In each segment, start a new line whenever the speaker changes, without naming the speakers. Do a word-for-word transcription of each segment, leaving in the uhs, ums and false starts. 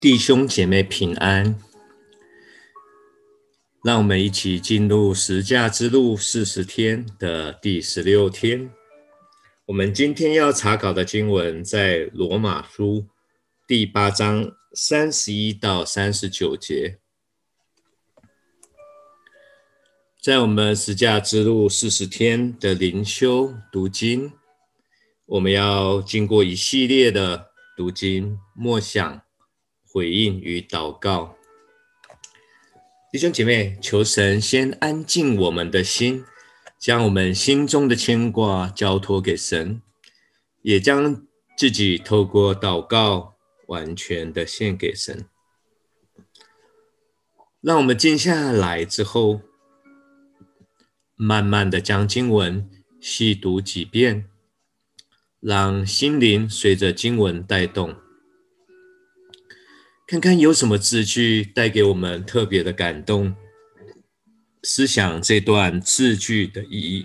弟兄姐妹平安，让我们一起进入十架之路四十天的第十六天。我们今天要查考的经文在罗马书第八章三十一到三十九节。在我们十架之路四十天的灵修读经，我们要经过一系列的读经、默想、回应与祷告。弟兄姐妹，求神先安静我们的心，将我们心中的牵挂交托给神，也将自己透过祷告完全的献给神。让我们静下来之后，慢慢的将经文细读几遍，让心灵随着经文带动，看看有什么字句带给我们特别的感动，思想这段字句的意义。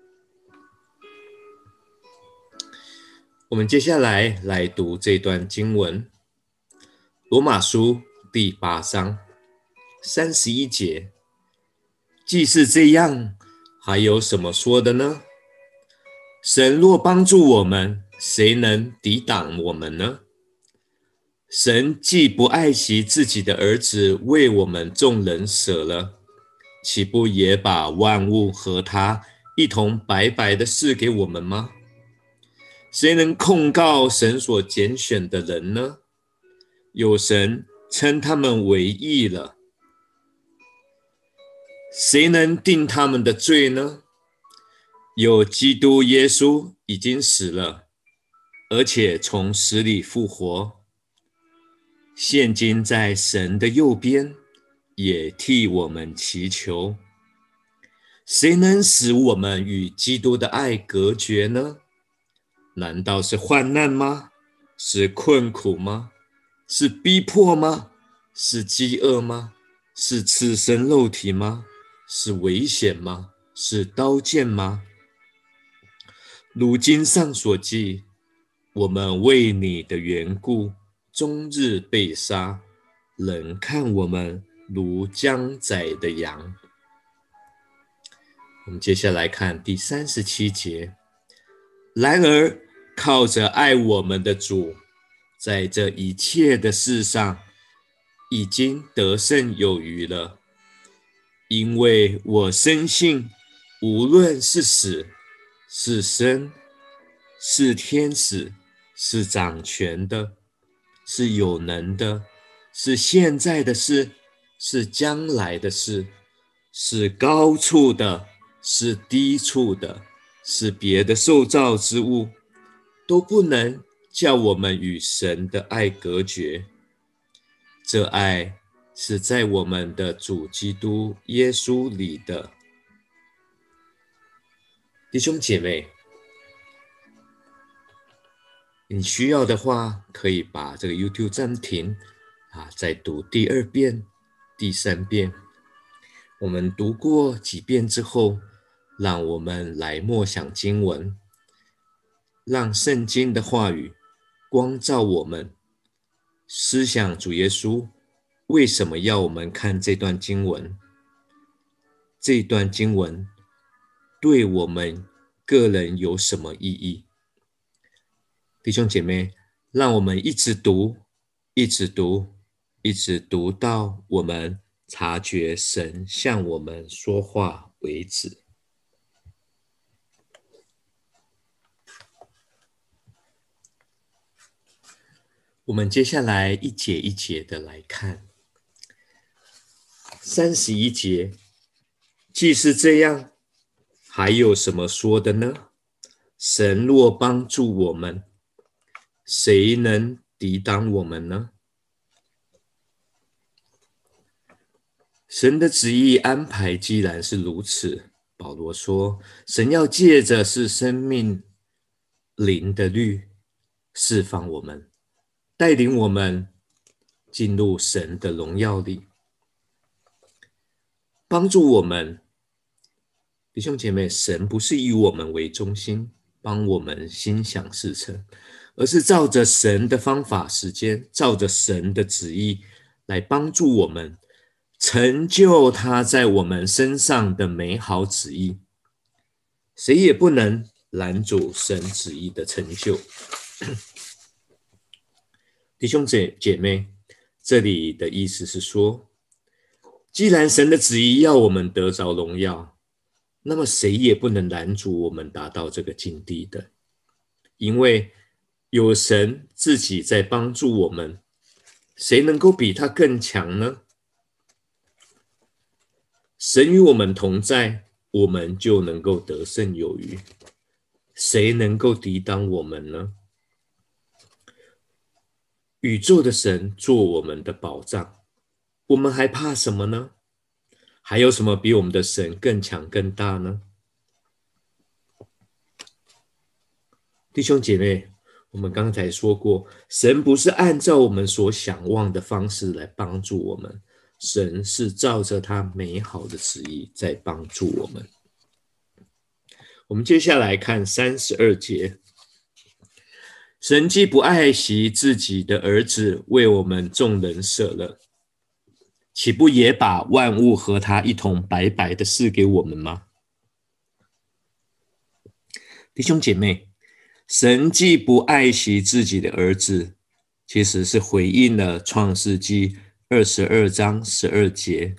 我们接下来来读这段经文，罗马书第八章三十一节。既是这样，还有什么说的呢？神若帮助我们，谁能抵挡我们呢？神既不爱惜自己的儿子为我们众人舍了，岂不也把万物和他一同白白的赐给我们吗？谁能控告神所拣选的人呢？有神称他们为义了。谁能定他们的罪呢？有基督耶稣已经死了，而且从死里复活，现今在神的右边，也替我们祈求。谁能使我们与基督的爱隔绝呢？难道是患难吗？是困苦吗？是逼迫吗？是饥饿吗？是赤身肉体吗？是危险吗？是刀剑吗？如经上所记，我们为你的缘故终日被杀，人看我们如将宰的羊。我们接下来看第三十七节。然而靠着爱我们的主，在这一切的事上已经得胜有余了。因为我深信，无论是死是生，是天使，是掌权的，是有能的，是现在的事，是将来的事，是高处的，是低处的，是别的受造之物，都不能叫我们与神的爱隔绝。这爱是在我们的主基督耶稣里的。弟兄姐妹，你需要的话，可以把这个 YouTube 暂停啊，再读第二遍、第三遍。我们读过几遍之后，让我们来默想经文，让圣经的话语光照我们，思想主耶稣为什么要我们看这段经文？这段经文对我们个人有什么意义？弟兄姐妹，让我们一直读，一直读，一直读到我们察觉神向我们说话为止。我们接下来一节一节的来看。三十一节，既是这样，还有什么说的呢？神若帮助我们，谁能抵挡我们呢？神的旨意安排既然是如此，保罗说，神要借着是生命灵的律释放我们，带领我们进入神的荣耀里，帮助我们。弟兄姐妹，神不是以我们为中心，帮我们心想事成， 而是照着神的方法时间，照着神的旨意来帮助我们成就他在我们身上的美好旨意。谁也不能拦阻神旨意的成就。弟兄姐姐妹，这里的意思是说，既然神的旨意要我们得着荣耀，那么谁也不能拦阻我们达到这个境地的，因为有神自己在帮助我们，谁能够比他更强呢？神与我们同在，我们就能够得胜有余。谁能够抵挡我们呢？宇宙的神做我们的保障，我们还怕什么呢？还有什么比我们的神更强更大呢？弟兄姐妹，我们刚才说过，神不是按照我们所想望的方式来帮助我们，神是照着他美好的旨意在帮助我们。我们接下来看三十二节，神既不爱惜自己的儿子，为我们众人舍了，岂不也把万物和他一同白白的赐给我们吗？弟兄姐妹，神既不爱惜自己的儿子，其实是回应了创世纪二十二章十二节，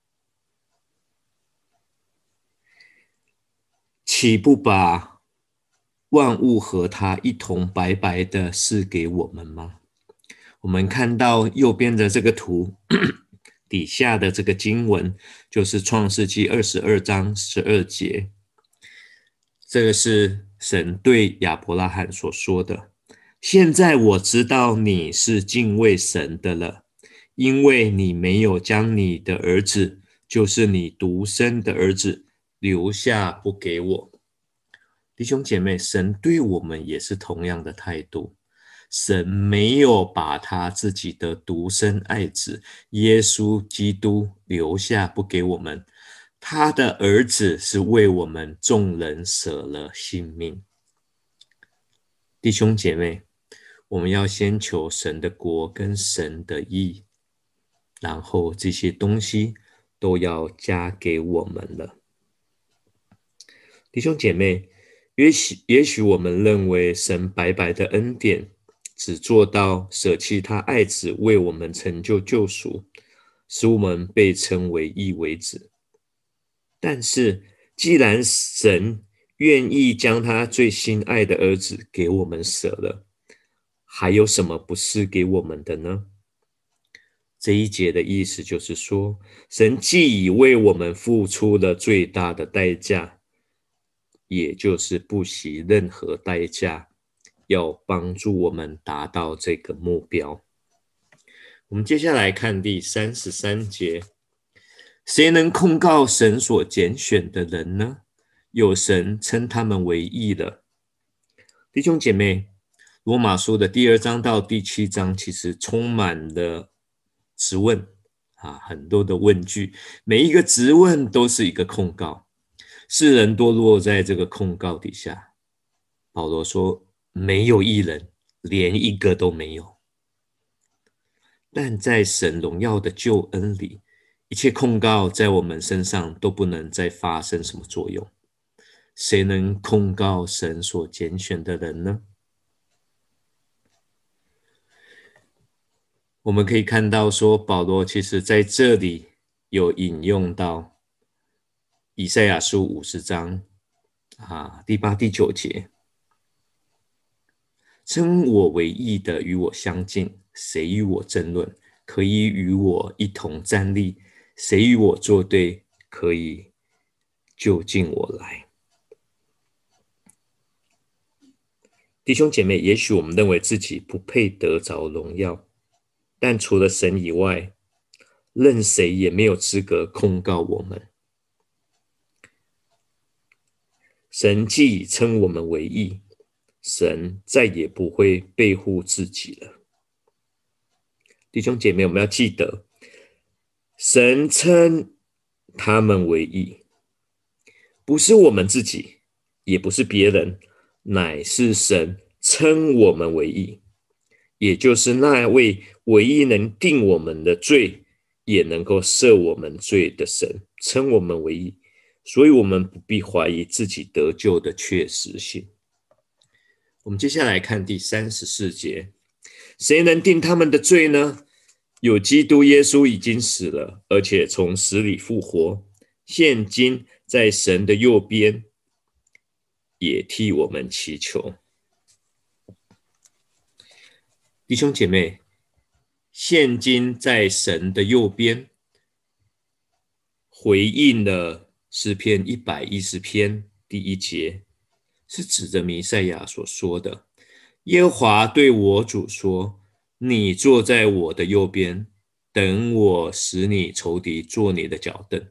岂不把万物和他一同白白的赐给我们吗？我们看到右边的这个图底下的这个经文，就是创世纪二十二章十二节，这个是神对亚伯拉罕所说的，现在我知道你是敬畏神的了，因为你没有将你的儿子，就是你独生的儿子留下不给我。弟兄姐妹，神对我们也是同样的态度，神没有把他自己的独生爱子耶稣基督留下不给我们，他的儿子是为我们众人舍了性命。弟兄姐妹，我们要先求神的国跟神的义，然后这些东西都要加给我们了。弟兄姐妹，也许也许我们认为神白白的恩典只做到舍弃他爱子为我们成就救赎，使我们被称为义为子。但是既然神愿意将他最心爱的儿子给我们舍了，还有什么不是给我们的呢？这一节的意思就是说，神既已为我们付出了最大的代价，也就是不惜任何代价，要帮助我们达到这个目标。我们接下来看第三十三节，谁能控告神所拣选的人呢？有神称他们为义了。弟兄姐妹，罗马书的第二章到第七章其实充满了质问啊，很多的问句，每一个质问都是一个控告，世人堕落在这个控告底下。保罗说，没有义人，连一个都没有。但在神荣耀的救恩里，一切控告在我们身上都不能再发生什么作用。谁能控告神所拣选的人呢？我们可以看到说，保罗其实在这里有引用到以赛亚书五十章啊第八、第九节，称我为义的与我相近，谁与我争论？可以与我一同站立，谁与我作对？可以就近我来。弟兄姐妹，也许我们认为自己不配得着荣耀，但除了神以外，任谁也没有资格控告我们。神既已称我们为义，神再也不会背负自己了。弟兄姐妹，我们要记得，神称他们为义，不是我们自己，也不是别人，乃是神称我们为义，也就是那位唯一能定我们的罪，也能够赦我们罪的神，称我们为义，所以我们不必怀疑自己得救的确实性。我们接下来看第三十四节，谁能定他们的罪呢？有基督耶稣已经死了，而且从死里复活，现今在神的右边，也替我们祈求。弟兄姐妹，现今在神的右边，回应了诗篇一百一十篇第一节，是指着弥赛亚所说的。耶和华对我主说，你坐在我的右边，等我使你仇敌坐你的脚凳。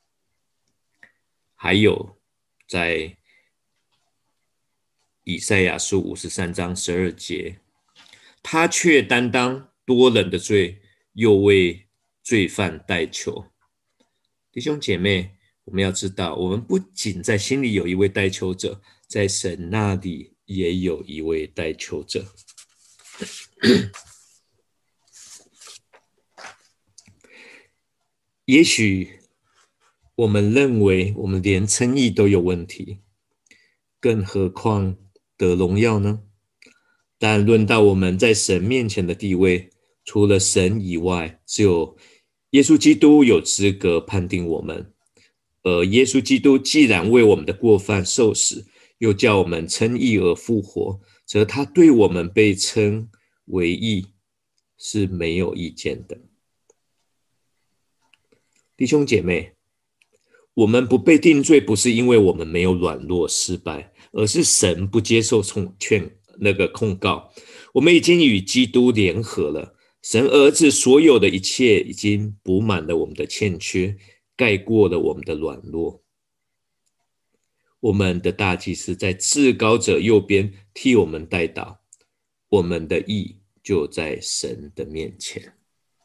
还有在以赛亚书五十三章十二节，他却担当多人的罪，又为罪犯代求。弟兄姐妹，我们要知道，我们不仅在心里有一位代求者，在神那里也有一位代求者。也许我们认为我们连称义都有问题，更何况得荣耀呢？但论到我们在神面前的地位，除了神以外，只有耶稣基督有资格判定我们。而耶稣基督既然为我们的过犯受死，又叫我们称义而复活，则他对我们被称为义是没有意见的。弟兄姐妹，我们不被定罪，不是因为我们没有软弱失败，而是神不接受劝那个控告。我们已经与基督联合了，神儿子所有的一切已经补满了我们的欠缺，盖过了我们的软弱。我们的大祭司在至高者右边替我们代祷，我们的义就在神的面前。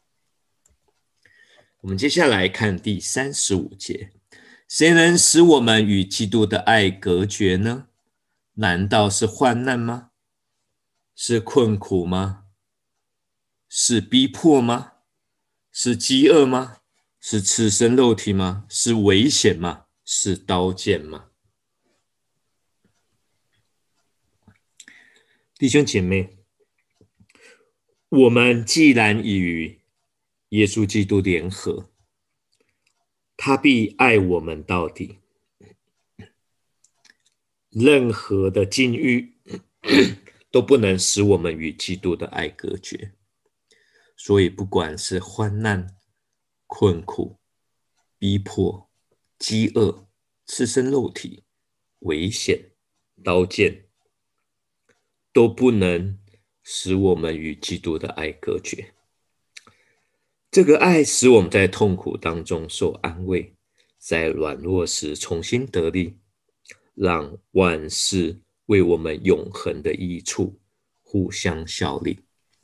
我们接下来看第三十五节，谁能使我们与基督的爱隔绝呢？难道是患难吗？是困苦吗？是逼迫吗？是饥饿吗？是赤身肉体吗？是危险吗？是刀剑吗？弟兄姐妹，我们既然已与耶稣基督联合，他必爱我们到底。任何的境遇都不能使我们与基督的爱隔绝。所以不管是患难、困苦、逼迫、饥饿、赤身肉体、危险、刀剑，都不能使我们与基督的爱隔绝。这个爱使我们在痛苦当中受安慰，在软弱时重新得力，让万事为我们永恒的益处互相效力。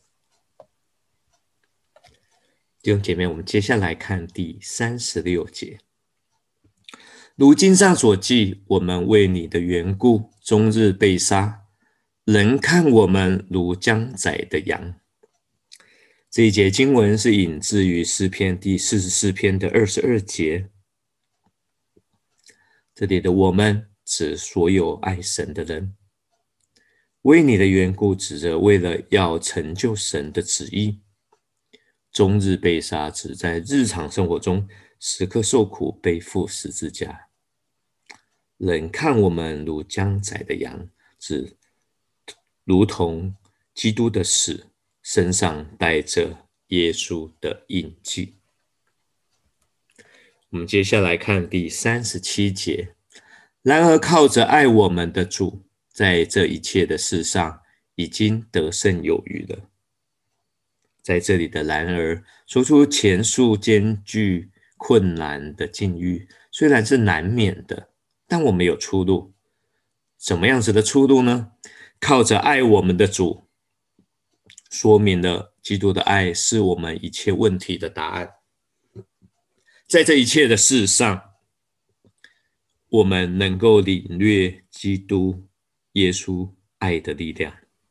弟兄姐妹，我们接下来看第三十六节。如经上所记，我们为你的缘故，终日被杀，人看我们如将宰的羊。这一节经文是引自于诗篇第四十四篇的二十二节。这里的我们指所有爱神的人，为你的缘故，指着为了要成就神的旨意，终日被杀，指在日常生活中时刻受苦，背负十字架。人看我们如将宰的羊，指如同基督的死，身上带着耶稣的印记。我们接下来看第三十七节。然而靠着爱我们的主，在这一切的事上已经得胜有余了。在这里的然而说出前述艰巨困难的境遇，虽然是难免的，但我们有出路。什么样子的出路呢？靠着爱我们的主，说明了基督的爱是我们一切问题的答案。在这一切的事上，我们能够领略基督耶稣爱的力量。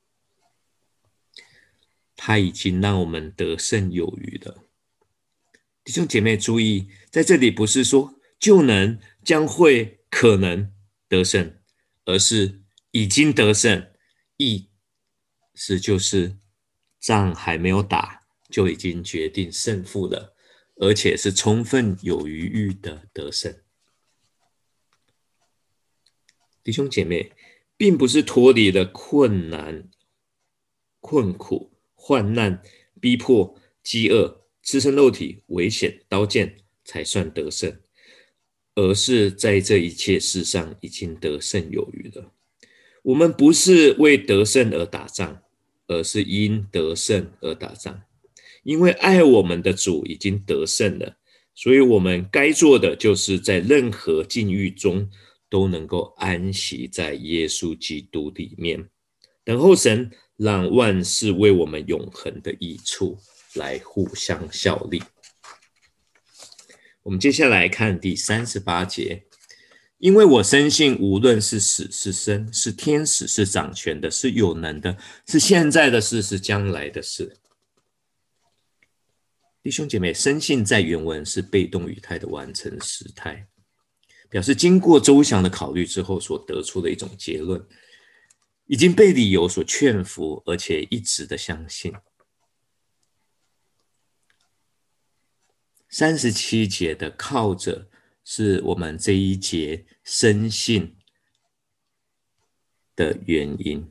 他已经让我们得胜有余了。弟兄姐妹注意，在这里不是说就能、将会、可能得胜，而是已经得胜，意思就是仗还没有打，就已经决定胜负了，而且是充分有余裕的得胜。弟兄姐妹，并不是脱离了困难、困苦、患难、逼迫、饥饿、赤身肉体、危险、刀剑才算得胜，而是在这一切事上已经得胜有余了。我们不是为得胜而打仗，而是因得胜而打仗。因为爱我们的主已经得胜了，所以我们该做的就是在任何境遇中都能够安息在耶稣基督里面，等候神让万事为我们永恒的益处来互相效力。我们接下来看第三十八节，因为我深信无论是死是生，是天使，是掌权的，是有能的，是现在的事，是将来的事。弟兄姐妹，深信在原文是被动语态的完成时态，表示经过周详的考虑之后所得出的一种结论，已经被理由所劝服，而且一直的相信。三十七节的靠着是我们这一节深信的原因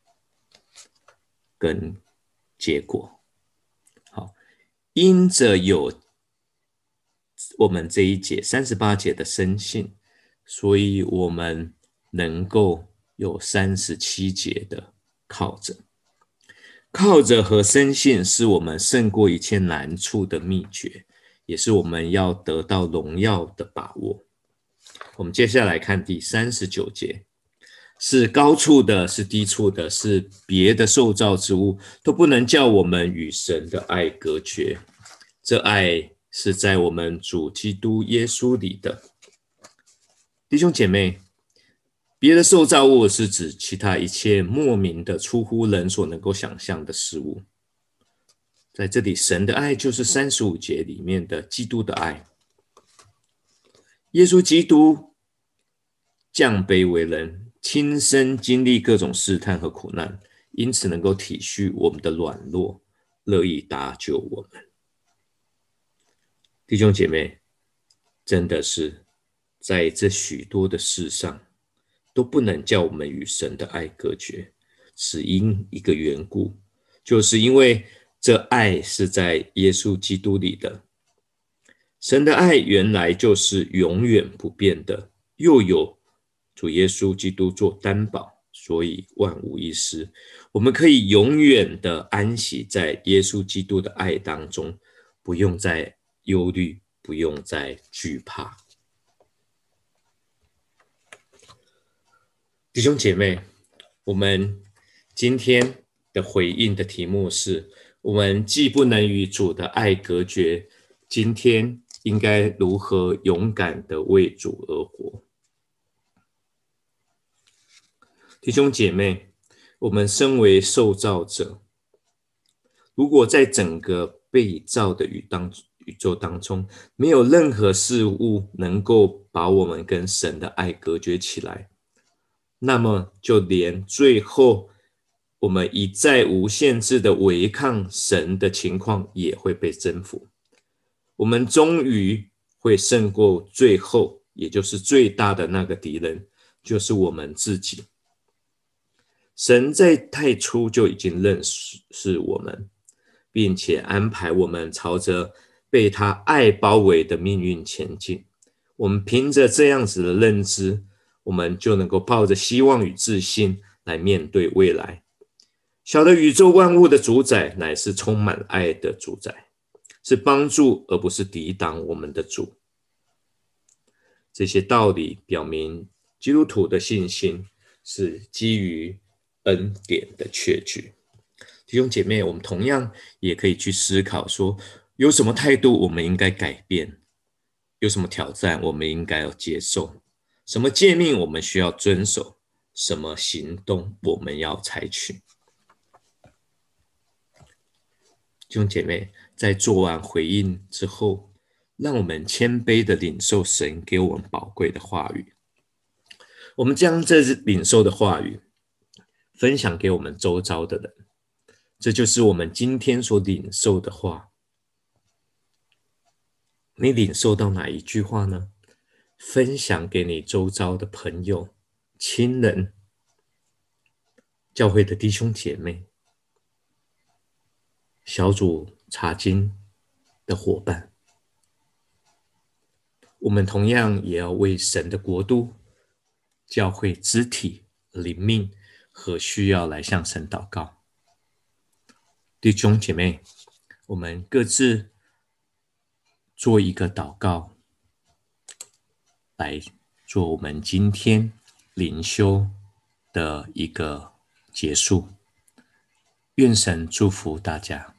跟结果。好，因着有我们这一节三十八节的深信，所以我们能够有三十七节的靠着。靠着和深信是我们胜过一切难处的秘诀，也是我们要得到荣耀的把握。我们接下来看第三十九节，是高处的，是低处的，是别的受造之物，都不能叫我们与神的爱隔绝。这爱是在我们主基督耶稣里的。弟兄姐妹，别的受造物是指其他一切莫名的出乎人所能够想象的事物。在这里，神的爱就是三十五节里面的基督的爱。耶稣基督降卑为人，亲身经历各种试探和苦难，因此能够体恤我们的软弱，乐意搭救我们。弟兄姐妹，真的是在这许多的事上都不能叫我们与神的爱隔绝，只因一个缘故，就是因为这爱是在耶稣基督里的。神的爱原来就是永远不变的，又有主耶稣基督做担保，所以万无一失。我们可以永远的安息在耶稣基督的爱当中，不用再忧虑，不用再惧怕。弟兄姐妹，我们今天的回应的题目是，我们既不能与主的爱隔绝，今天应该如何勇敢的为主而活？弟兄姐妹，我们身为受造者，如果在整个被造的宇宙当中，没有任何事物能够把我们跟神的爱隔绝起来，那么就连最后我们一再无限制的违抗神的情况也会被征服。我们终于会胜过最后，也就是最大的那个敌人，就是我们自己。神在太初就已经认识我们，并且安排我们朝着被他爱包围的命运前进。我们凭着这样子的认知，我们就能够抱着希望与自信来面对未来。晓得宇宙万物的主宰乃是充满爱的主宰，是帮助而不是抵挡我们的主。这些道理表明基督徒的信心是基于恩典的确据。弟兄姐妹，我们同样也可以去思考说，有什么态度我们应该改变，有什么挑战我们应该要接受，什么诫命我们需要遵守，什么行动我们要采取。 弟兄姐妹，在做完回应之后，让我们谦卑的领受神给我们宝贵的话语。我们将这领受的话语分享给我们周遭的人，这就是我们今天所领受的话。你领受到哪一句话呢？分享给你周遭的朋友、亲人、教会的弟兄姐妹、小组查经的伙伴。我们同样也要为神的国度、教会肢体、灵命和需要来向神祷告。弟兄姐妹，我们各自做一个祷告，来做我们今天灵修的一个结束。愿神祝福大家。